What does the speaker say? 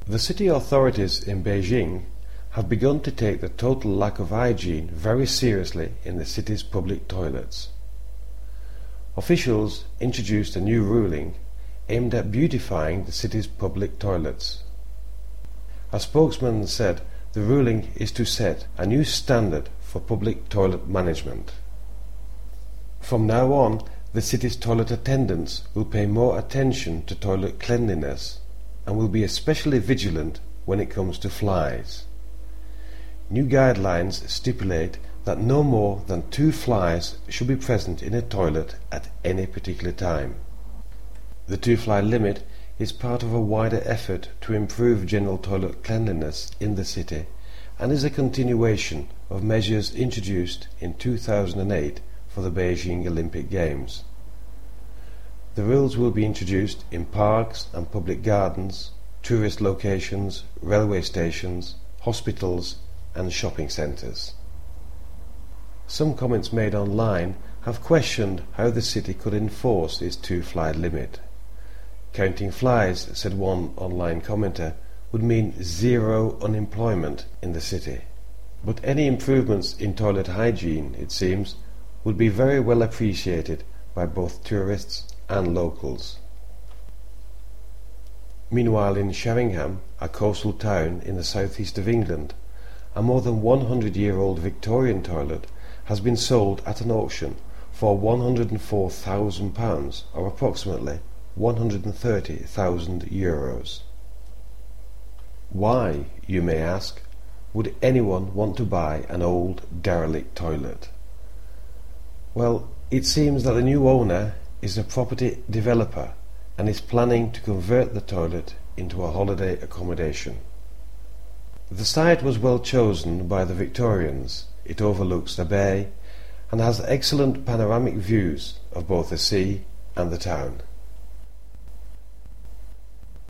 The city authorities in Beijing have begun to take the total lack of hygiene very seriously in the city's public toilets. Officials introduced a new ruling aimed at beautifying the city's public toilets. A spokesman said the ruling is to set a new standard for public toilet management. From now on, the city's toilet attendants will pay more attention to toilet cleanliness and will be especially vigilant when it comes to flies. New guidelines stipulate that no more than 2 flies should be present in a toilet at any particular time. The 2-fly limit is part of a wider effort to improve general toilet cleanliness in the city and is a continuation of measures introduced in 2008 for the Beijing Olympic Games. The rules will be introduced in parks and public gardens, tourist locations, railway stations, hospitals and shopping centres. Some comments made online have questioned how the city could enforce its 2-fly limit. Counting flies, said one online commenter, would mean 0 unemployment in the city. But any improvements in toilet hygiene, it seems, would be very well appreciated by both tourists and locals. Meanwhile, in Sheringham, a coastal town in the southeast of England, a more than 100-year-old Victorian toilet has been sold at an auction for £104,000, or approximately €130,000. Why, you may ask, would anyone want to buy an old, derelict toilet? Well, it seems that the new owner is a property developer and is planning to convert the toilet into a holiday accommodation. The site was well chosen by the Victorians. It overlooks the bay and has excellent panoramic views of both the sea and the town.